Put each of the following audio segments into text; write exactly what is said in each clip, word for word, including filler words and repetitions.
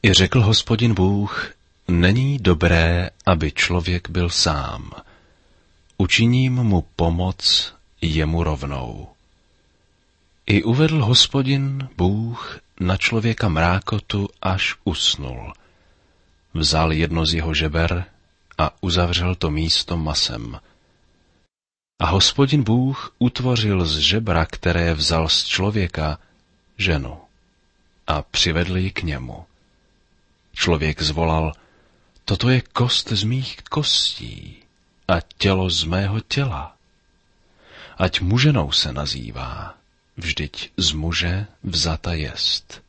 I řekl Hospodin Bůh, není dobré, aby člověk byl sám. Učiním mu pomoc jemu rovnou. I uvedl Hospodin Bůh na člověka mrákotu, až usnul. Vzal jedno z jeho žeber a uzavřel to místo masem. A Hospodin Bůh utvořil z žebra, které vzal z člověka, ženu a přivedl ji k němu. Člověk zvolal, toto je kost z mých kostí a tělo z mého těla. Ať muženou se nazývá, vždyť z muže vzata jest.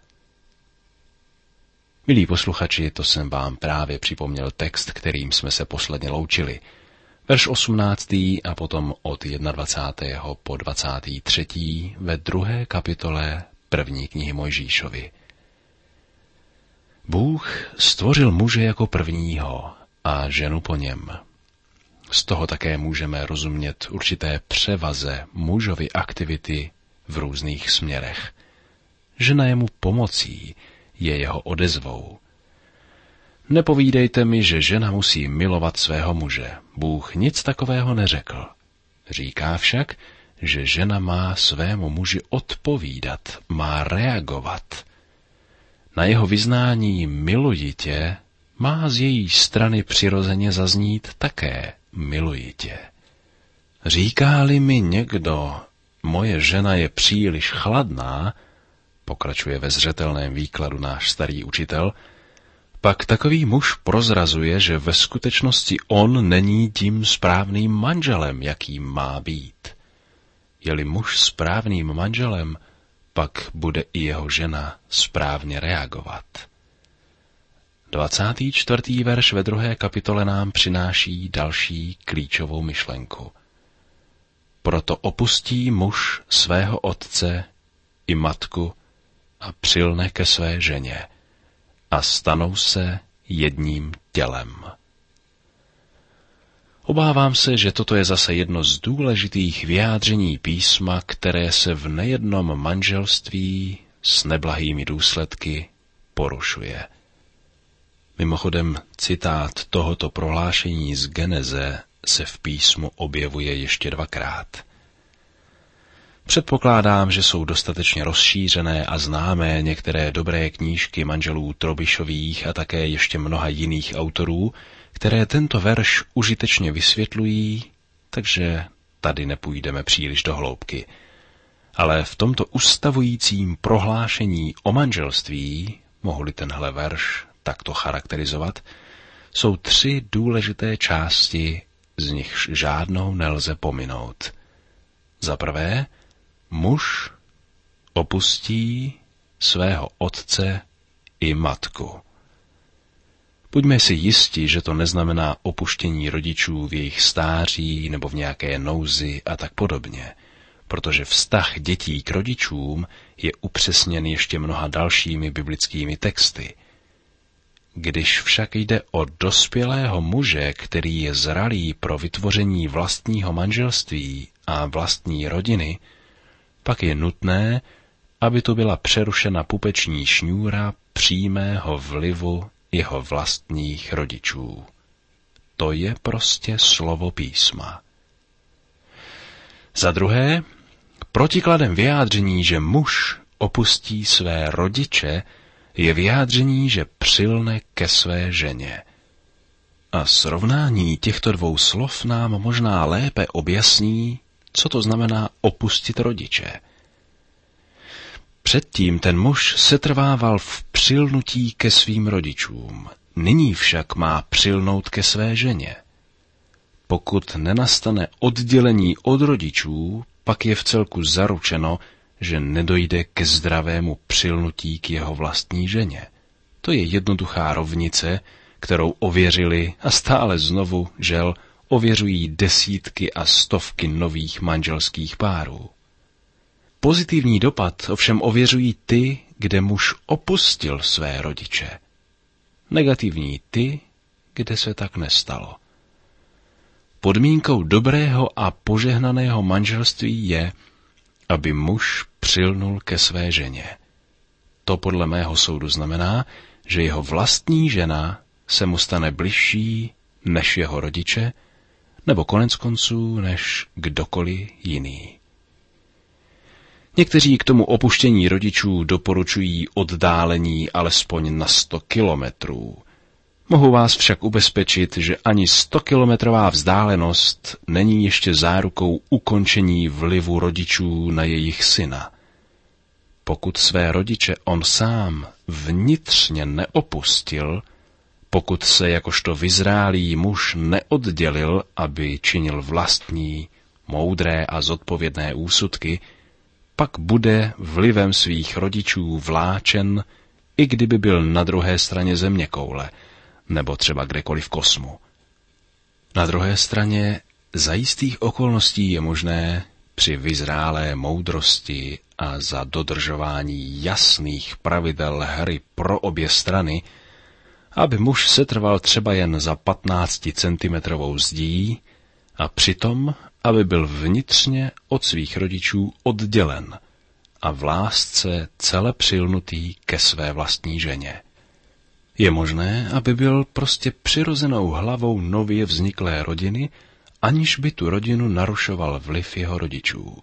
Milí posluchači, to jsem vám právě připomněl text, kterým jsme se posledně loučili. Verš osmnáctý a potom od dvacátého prvního po dvacátý třetí ve druhé kapitole první knihy Mojžíšovy. Bůh stvořil muže jako prvního a ženu po něm. Z toho také můžeme rozumět určité převaze mužovy aktivity v různých směrech. Žena je mu pomocí, je jeho odezvou. Nepovídejte mi, že žena musí milovat svého muže. Bůh nic takového neřekl. Říká však, že žena má svému muži odpovídat, má reagovat. Na jeho vyznání miluji tě má z její strany přirozeně zaznít také miluji tě. Říká-li mi někdo, moje žena je příliš chladná, pokračuje ve zřetelném výkladu náš starý učitel, pak takový muž prozrazuje, že ve skutečnosti on není tím správným manželem, jakým má být. Je-li muž správným manželem, pak bude i jeho žena správně reagovat. dvacátý čtvrtý verš ve druhé kapitole nám přináší další klíčovou myšlenku. Proto opustí muž svého otce i matku a přilne ke své ženě a stanou se jedním tělem. Obávám se, že toto je zase jedno z důležitých vyjádření písma, které se v nejednom manželství s neblahými důsledky porušuje. Mimochodem, citát tohoto prohlášení z Geneze se v písmu objevuje ještě dvakrát. Předpokládám, že jsou dostatečně rozšířené a známé některé dobré knížky manželů Trobišových a také ještě mnoha jiných autorů, které tento verš užitečně vysvětlují, takže tady nepůjdeme příliš do hloubky. Ale v tomto ustavujícím prohlášení o manželství, mohu-li tenhle verš takto charakterizovat, jsou tři důležité části, z nichž žádnou nelze pominout. Za prvé, muž opustí svého otce i matku. Buďme si jisti, že to neznamená opuštění rodičů v jejich stáří nebo v nějaké nouzi a tak podobně, protože vztah dětí k rodičům je upřesněn ještě mnoha dalšími biblickými texty. Když však jde o dospělého muže, který je zralý pro vytvoření vlastního manželství a vlastní rodiny, pak je nutné, aby tu byla přerušena pupeční šňůra přímého vlivu jeho vlastních rodičů. To je prostě slovo písma. Za druhé, protikladem vyjádření, že muž opustí své rodiče, je vyjádření, že přilne ke své ženě. A srovnání těchto dvou slov nám možná lépe objasní, co to znamená opustit rodiče. Předtím ten muž setrvával v přilnutí ke svým rodičům, nyní však má přilnout ke své ženě. Pokud nenastane oddělení od rodičů, pak je vcelku zaručeno, že nedojde ke zdravému přilnutí k jeho vlastní ženě. To je jednoduchá rovnice, kterou ověřili a stále znovu, žel, ověřují desítky a stovky nových manželských párů. Pozitivní dopad ovšem ověřují ty, kde muž opustil své rodiče. Negativní ty, kde se tak nestalo. Podmínkou dobrého a požehnaného manželství je, aby muž přilnul ke své ženě. To podle mého soudu znamená, že jeho vlastní žena se mu stane bližší než jeho rodiče, nebo konec konců než kdokoliv jiný. Někteří k tomu opuštění rodičů doporučují oddálení alespoň na sto kilometrů. Mohu vás však ubezpečit, že ani stokilometrová vzdálenost není ještě zárukou ukončení vlivu rodičů na jejich syna. Pokud své rodiče on sám vnitřně neopustil, pokud se jakožto vyzrálý muž neoddělil, aby činil vlastní, moudré a zodpovědné úsudky, pak bude vlivem svých rodičů vláčen, i kdyby byl na druhé straně zeměkoule, nebo třeba kdekoliv v kosmu. Na druhé straně za jistých okolností je možné při vyzrálé moudrosti a za dodržování jasných pravidel hry pro obě strany, aby muž setrval třeba jen za patnácticentimetrovou zdí a přitom, aby byl vnitřně od svých rodičů oddělen a v lásce celé přilnutý ke své vlastní ženě. Je možné, aby byl prostě přirozenou hlavou nově vzniklé rodiny, aniž by tu rodinu narušoval vliv jeho rodičů.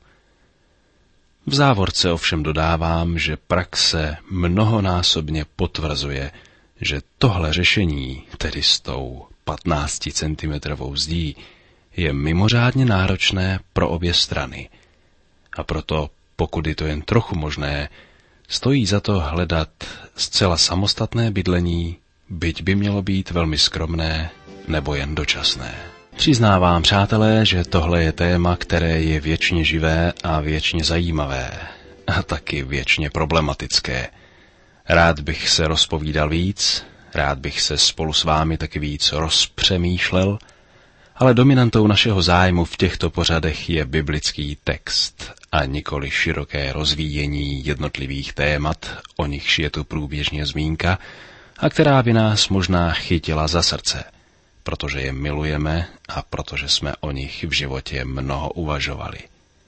V závorce ovšem dodávám, že praxe mnohonásobně potvrzuje, že tohle řešení, tedy s tou patnácticentimetrovou zdí, je mimořádně náročné pro obě strany. A proto, pokud je to jen trochu možné, stojí za to hledat zcela samostatné bydlení, byť by mělo být velmi skromné nebo jen dočasné. Přiznávám, přátelé, že tohle je téma, které je věčně živé a věčně zajímavé a taky věčně problematické. Rád bych se rozpovídal víc, rád bych se spolu s vámi taky víc rozpřemýšlel, ale dominantou našeho zájmu v těchto pořadech je biblický text a nikoli široké rozvíjení jednotlivých témat, o nichž je tu průběžně zmínka a která by nás možná chytila za srdce, protože je milujeme a protože jsme o nich v životě mnoho uvažovali.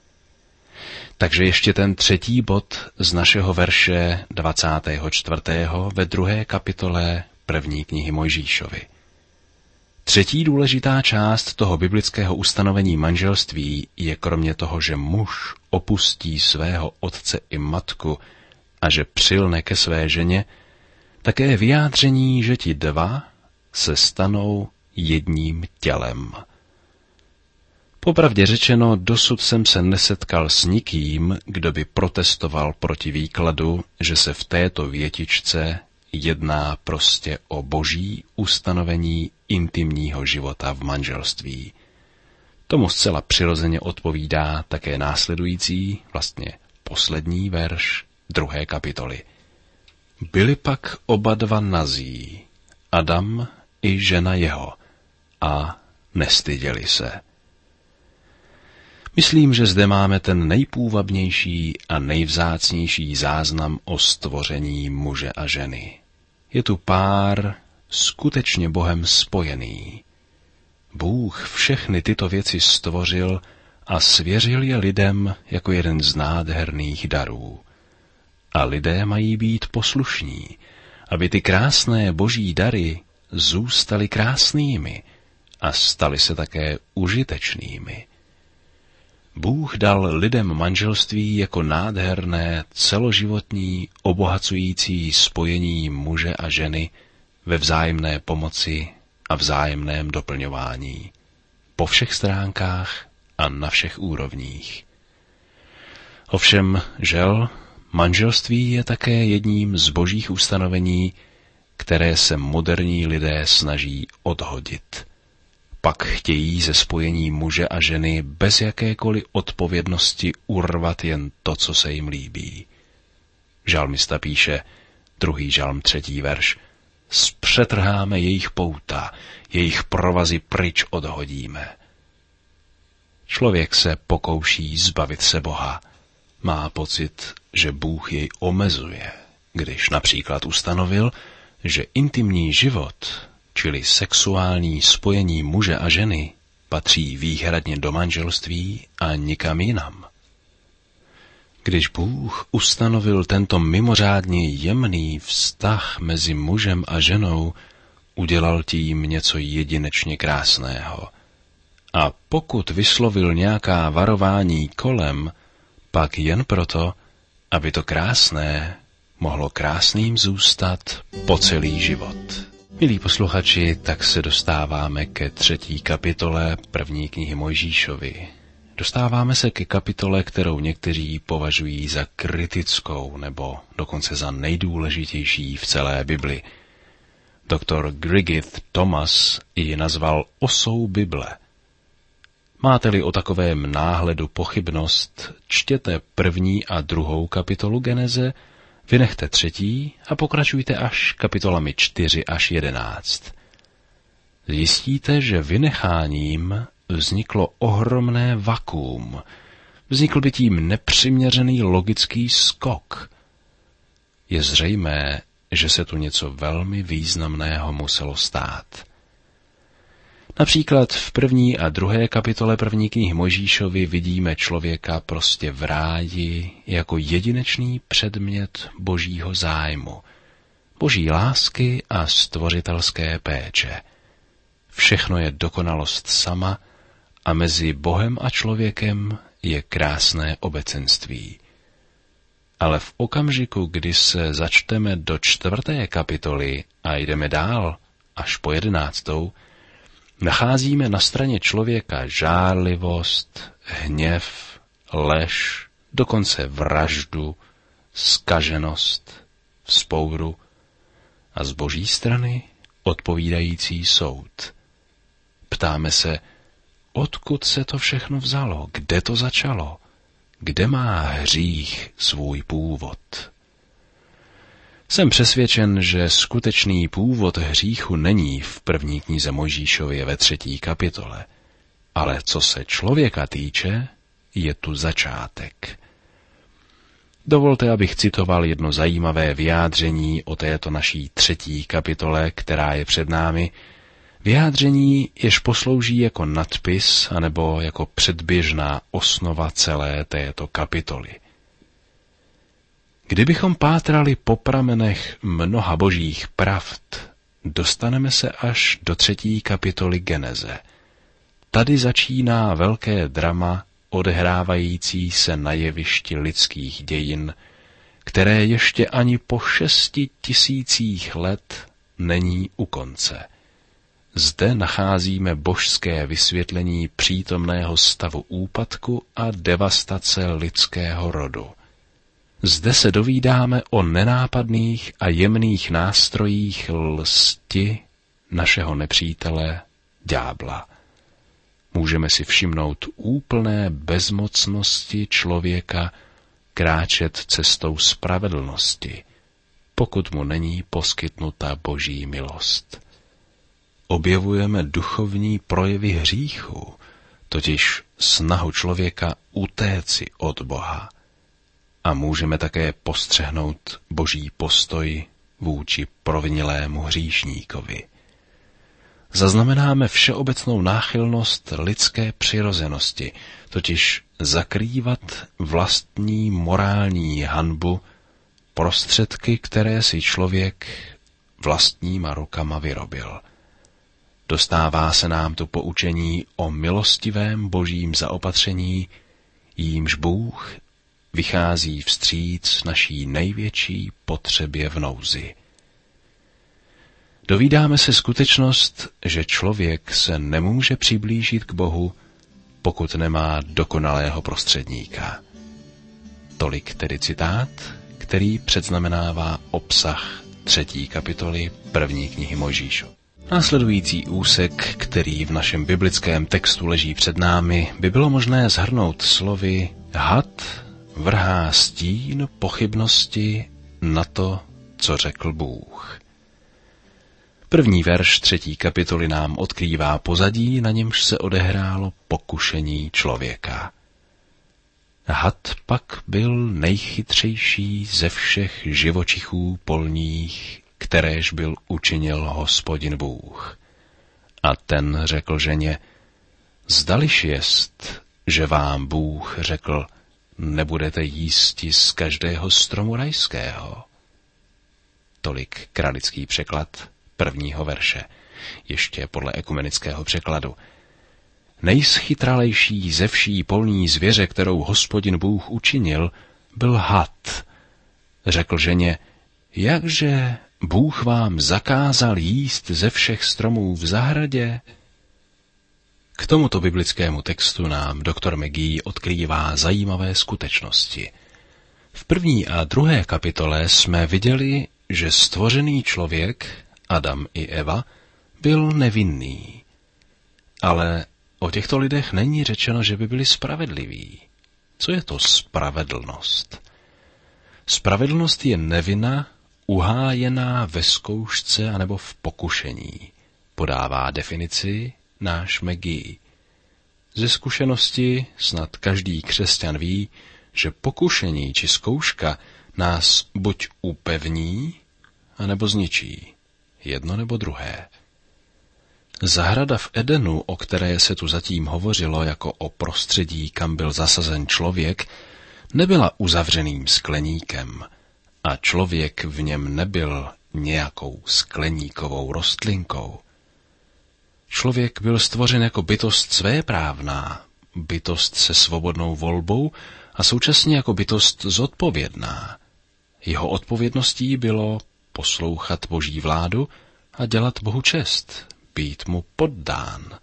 Takže ještě ten třetí bod z našeho verše dvacátého čtvrtého ve druhé kapitole první knihy Mojžíšovy. Třetí důležitá část toho biblického ustanovení manželství je kromě toho, že muž opustí svého otce i matku a že přilne ke své ženě, také vyjádření, že ti dva se stanou jedním tělem. Popravdě řečeno, dosud jsem se nesetkal s nikým, kdo by protestoval proti výkladu, že se v této větičce jedná prostě o boží ustanovení intimního života v manželství. Tomu zcela přirozeně odpovídá také následující, vlastně poslední verš druhé kapitoly. Byli pak oba dva nazí, Adam i žena jeho, a nestyděli se. Myslím, že zde máme ten nejpůvabnější a nejvzácnější záznam o stvoření muže a ženy. Je tu pár skutečně Bohem spojený. Bůh všechny tyto věci stvořil a svěřil je lidem jako jeden z nádherných darů. A lidé mají být poslušní, aby ty krásné boží dary zůstaly krásnými a staly se také užitečnými. Bůh dal lidem manželství jako nádherné, celoživotní, obohacující spojení muže a ženy ve vzájemné pomoci a vzájemném doplňování. Po všech stránkách a na všech úrovních. Ovšem, žel, manželství je také jedním z božích ustanovení, které se moderní lidé snaží odhodit. Pak chtějí ze spojení muže a ženy bez jakékoliv odpovědnosti urvat jen to, co se jim líbí. Žalmista píše, druhý žalm, třetí verš, zpřetrháme jejich pouta, jejich provazy pryč odhodíme. Člověk se pokouší zbavit se Boha. Má pocit, že Bůh jej omezuje, když například ustanovil, že intimní život, čili sexuální spojení muže a ženy, patří výhradně do manželství a nikam jinam. Když Bůh ustanovil tento mimořádně jemný vztah mezi mužem a ženou, udělal tím něco jedinečně krásného. A pokud vyslovil nějaká varování kolem, pak jen proto, aby to krásné mohlo krásným zůstat po celý život. Milí posluchači, tak se dostáváme ke třetí kapitole první knihy Mojžíšovy. Dostáváme se ke kapitole, kterou někteří považují za kritickou nebo dokonce za nejdůležitější v celé Bibli. Doktor Griggith Thomas ji nazval osou Bible. Máte-li o takovém náhledu pochybnost, čtěte první a druhou kapitolu Geneze, vynechte třetí a pokračujte až kapitolami čtyři až jedenáct. Zjistíte, že vynecháním vzniklo ohromné vakuum. Vznikl by tím nepřiměřený logický skok. Je zřejmé, že se tu něco velmi významného muselo stát. Například v první a druhé kapitole první knihy Mojžíšovy vidíme člověka prostě v ráji jako jedinečný předmět božího zájmu, boží lásky a stvořitelské péče. Všechno je dokonalost sama a mezi Bohem a člověkem je krásné obecenství. Ale v okamžiku, kdy se začteme do čtvrté kapitoly a jdeme dál až po jedenáctou, nacházíme na straně člověka žárlivost, hněv, lež, dokonce vraždu, zkaženost, vzpouru a z boží strany odpovídající soud. Ptáme se, odkud se to všechno vzalo, kde to začalo, kde má hřích svůj původ. Jsem přesvědčen, že skutečný původ hříchu není v první knize Mojžíšově ve třetí kapitole, ale co se člověka týče, je tu začátek. Dovolte, abych citoval jedno zajímavé vyjádření o této naší třetí kapitole, která je před námi, vyjádření, jež poslouží jako nadpis anebo jako předběžná osnova celé této kapitoly. Kdybychom pátrali po pramenech mnoha božích pravd, dostaneme se až do třetí kapitoly Geneze. Tady začíná velké drama odehrávající se na jevišti lidských dějin, které ještě ani po šesti tisících let není u konce. Zde nacházíme božské vysvětlení přítomného stavu úpadku a devastace lidského rodu. Zde se dovídáme o nenápadných a jemných nástrojích lsti našeho nepřítele, ďábla. Můžeme si všimnout úplné bezmocnosti člověka kráčet cestou spravedlnosti, pokud mu není poskytnuta boží milost. Objevujeme duchovní projevy hříchu, totiž snahu člověka utéci od Boha. A můžeme také postřehnout boží postoj vůči provinilému hříšníkovi. Zaznamenáme všeobecnou náchylnost lidské přirozenosti, totiž zakrývat vlastní morální hanbu prostředky, které si člověk vlastníma rukama vyrobil. Dostává se nám tu poučení o milostivém božím zaopatření, jímž Bůh vychází vstříc naší největší potřebě v nouzi. Dovídáme se skutečnost, že člověk se nemůže přiblížit k Bohu, pokud nemá dokonalého prostředníka. Tolik tedy citát, který předznamenává obsah třetí kapitoly první knihy Mojžíšov. Následující úsek, který v našem biblickém textu leží před námi, by bylo možné shrnout slovy had vrhá stín pochybnosti na to, co řekl Bůh. První verš třetí kapitoly nám odkrývá pozadí, na němž se odehrálo pokušení člověka. Had pak byl nejchytřejší ze všech živočichů polních, kteréž byl učinil Hospodin Bůh. A ten řekl ženě, zdališ jest, že vám Bůh řekl, nebudete jísti z každého stromu rajského. Tolik kralický překlad prvního verše, ještě podle ekumenického překladu. Nejschytralejší ze vší polní zvěře, kterou Hospodin Bůh učinil, byl had. Řekl ženě, jakže Bůh vám zakázal jíst ze všech stromů v zahradě? K tomuto biblickému textu nám doktor McGee odkrývá zajímavé skutečnosti. V první a druhé kapitole jsme viděli, že stvořený člověk, Adam i Eva, byl nevinný. Ale o těchto lidech není řečeno, že by byli spravedliví. Co je to spravedlnost? Spravedlnost je nevina, uhájená ve zkoušce anebo v pokušení. Podává definici náš McGee. Ze zkušenosti snad každý křesťan ví, že pokušení či zkouška nás buď upevní, anebo zničí. Jedno nebo druhé. Zahrada v Edenu, o které se tu zatím hovořilo jako o prostředí, kam byl zasazen člověk, nebyla uzavřeným skleníkem a člověk v něm nebyl nějakou skleníkovou rostlinkou. Člověk byl stvořen jako bytost svéprávná, bytost se svobodnou volbou a současně jako bytost zodpovědná. Jeho odpovědností bylo poslouchat Boží vládu a dělat Bohu čest, být mu poddán.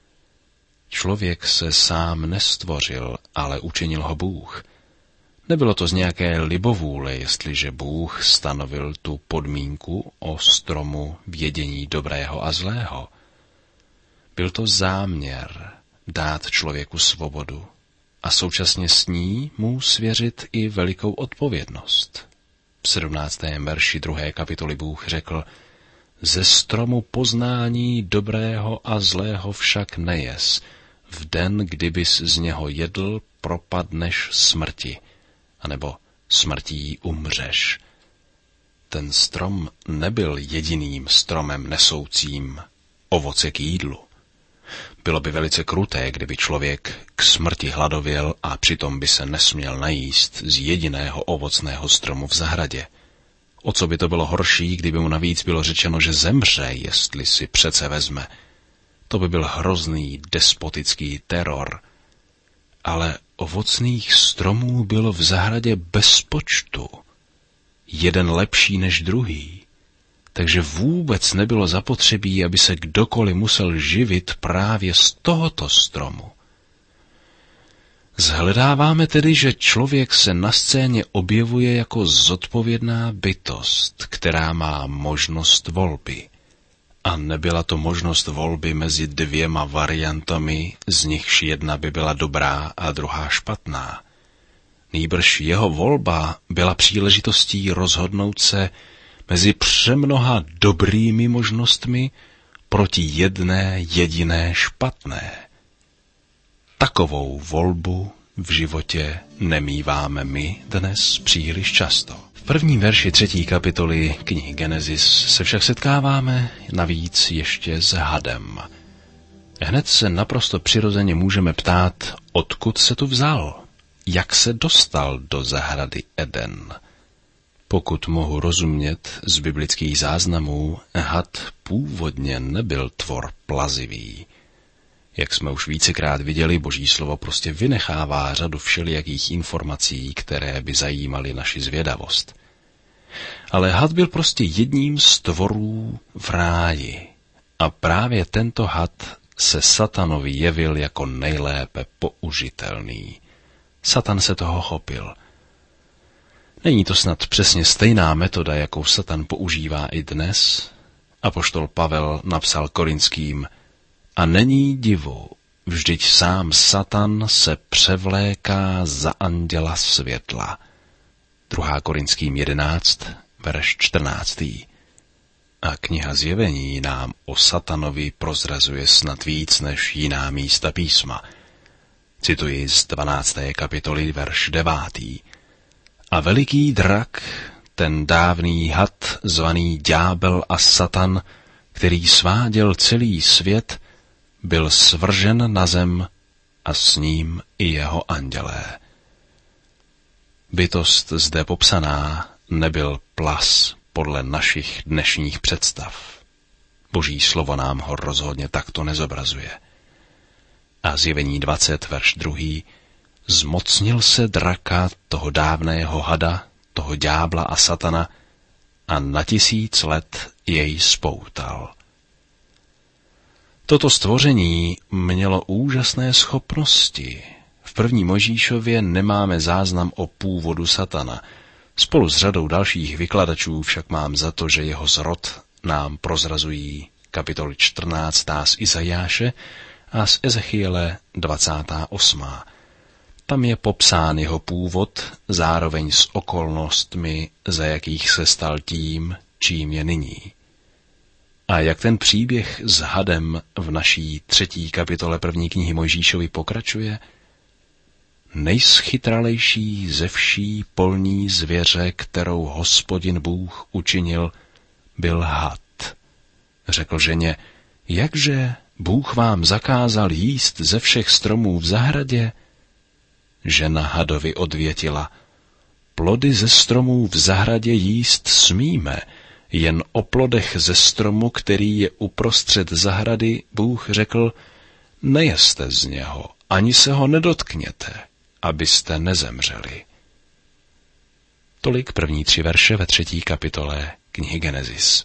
Člověk se sám nestvořil, ale učinil ho Bůh. Nebylo to z nějaké libovůle, jestliže Bůh stanovil tu podmínku o stromu vědění dobrého a zlého. Byl to záměr dát člověku svobodu a současně s ní mu svěřit i velikou odpovědnost. V sedmnáctém verši druhé kapitoly Bůh řekl, ze stromu poznání dobrého a zlého však nejes. V den, kdybys z něho jedl, propadneš smrti, anebo smrtí umřeš. Ten strom nebyl jediným stromem nesoucím ovoce k jídlu. Bylo by velice kruté, kdyby člověk k smrti hladověl a přitom by se nesměl najíst z jediného ovocného stromu v zahradě. O co by to bylo horší, kdyby mu navíc bylo řečeno, že zemře, jestli si přece vezme. To by byl hrozný despotický teror. Ale ovocných stromů bylo v zahradě bez počtu. Jeden lepší než druhý. Takže vůbec nebylo zapotřebí, aby se kdokoliv musel živit právě z tohoto stromu. Zhledáváme tedy, že člověk se na scéně objevuje jako zodpovědná bytost, která má možnost volby. A nebyla to možnost volby mezi dvěma variantami, z nichž jedna by byla dobrá a druhá špatná. Nýbrž jeho volba byla příležitostí rozhodnout se mezi přemnoha dobrými možnostmi proti jedné jediné špatné. Takovou volbu v životě nemíváme my dnes příliš často. V prvním verši třetí kapitoly knihy Genesis se však setkáváme navíc ještě s hadem. Hned se naprosto přirozeně můžeme ptát, odkud se tu vzal, jak se dostal do zahrady Eden. Pokud mohu rozumět z biblických záznamů, had původně nebyl tvor plazivý. Jak jsme už vícekrát viděli, Boží slovo prostě vynechává řadu všelijakých informací, které by zajímaly naši zvědavost. Ale had byl prostě jedním z tvorů v ráji. A právě tento had se satanovi jevil jako nejlépe použitelný. Satan se toho chopil. Není to snad přesně stejná metoda, jakou Satan používá i dnes? Apoštol Pavel napsal Korinským, a není divu, vždyť sám Satan se převléká za anděla světla. druhá Korinským jedenáct, verš čtrnáctý. A kniha Zjevení nám o Satanovi prozrazuje snad víc než jiná místa písma. Cituji z dvanácté kapitoly, verš devátý. A veliký drak, ten dávný had, zvaný Ďábel a Satan, který sváděl celý svět, byl svržen na zem a s ním i jeho andělé. Bytost zde popsaná nebyl plas podle našich dnešních představ. Boží slovo nám ho rozhodně takto nezobrazuje. A Zjevení dvacet, verš druhý, zmocnil se draka, toho dávného hada, toho ďábla a satana, a na tisíc let jej spoutal. Toto stvoření mělo úžasné schopnosti. V první Mojžíšově nemáme záznam o původu satana. Spolu s řadou dalších vykladačů však mám za to, že jeho zrod nám prozrazují kapitoly čtrnáctá z Izajáše a z Ezechiele dvacátá osmá. Tam je popsán jeho původ, zároveň s okolnostmi, za jakých se stal tím, čím je nyní. A jak ten příběh s hadem v naší třetí kapitole první knihy Mojžíšovi pokračuje? Nejschytralejší ze vší polní zvěře, kterou Hospodin Bůh učinil, byl had. Řekl ženě, jakže Bůh vám zakázal jíst ze všech stromů v zahradě? Žena hadovi odvětila, plody ze stromů v zahradě jíst smíme, jen o plodech ze stromu, který je uprostřed zahrady, Bůh řekl, nejeste z něho, ani se ho nedotkněte, abyste nezemřeli. Tolik první tři verše ve třetí kapitole knihy Genesis.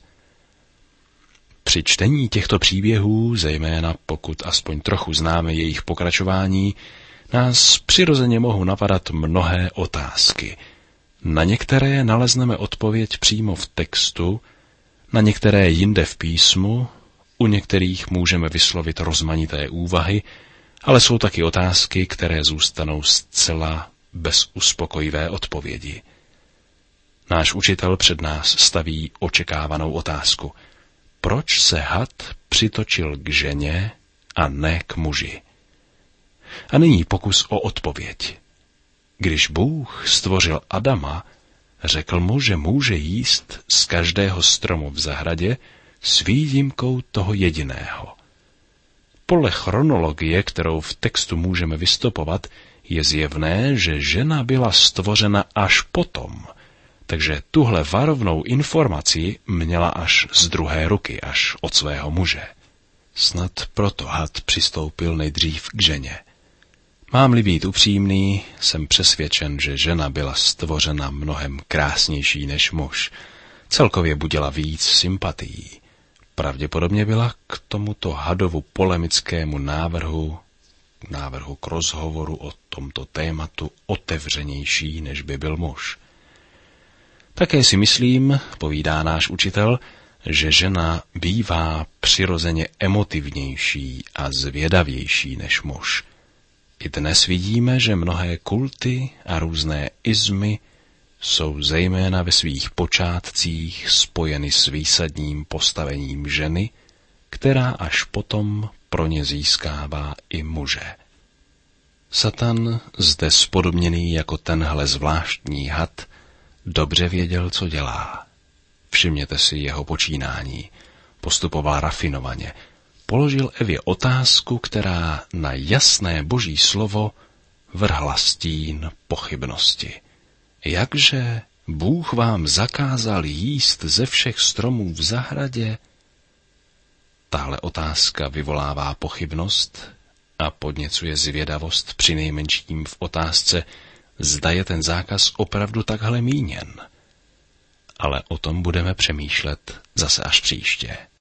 Při čtení těchto příběhů, zejména pokud aspoň trochu známe jejich pokračování, nás přirozeně mohou napadat mnohé otázky. Na některé nalezneme odpověď přímo v textu, na některé jinde v písmu, u některých můžeme vyslovit rozmanité úvahy, ale jsou taky otázky, které zůstanou zcela bez uspokojivé odpovědi. Náš učitel před nás staví očekávanou otázku. Proč se had přitočil k ženě a ne k muži? A nyní pokus o odpověď. Když Bůh stvořil Adama, řekl mu, že může jíst z každého stromu v zahradě s výjimkou toho jediného. Podle chronologie, kterou v textu můžeme vystopovat, je zjevné, že žena byla stvořena až potom, takže tuhle varovnou informaci měla až z druhé ruky, až od svého muže. Snad proto had přistoupil nejdřív k ženě. Mám-li být upřímný, jsem přesvědčen, že žena byla stvořena mnohem krásnější než muž. Celkově budila víc sympatií. Pravděpodobně byla k tomuto hadovu polemickému návrhu, návrhu k rozhovoru o tomto tématu otevřenější, než by byl muž. Také si myslím, povídá náš učitel, že žena bývá přirozeně emotivnější a zvědavější než muž. I dnes vidíme, že mnohé kulty a různé izmy jsou zejména ve svých počátcích spojeny s výsadním postavením ženy, která až potom pro ně získává i muže. Satan, zde spodobněný jako tenhle zvláštní had, dobře věděl, co dělá. Všimněte si jeho počínání. Postupoval rafinovaně. Položil Evě otázku, která na jasné boží slovo vrhla stín pochybnosti. Jakže Bůh vám zakázal jíst ze všech stromů v zahradě? Tahle otázka vyvolává pochybnost a podněcuje zvědavost přinejmenším v otázce, zda je ten zákaz opravdu takhle míněn. Ale o tom budeme přemýšlet zase až příště.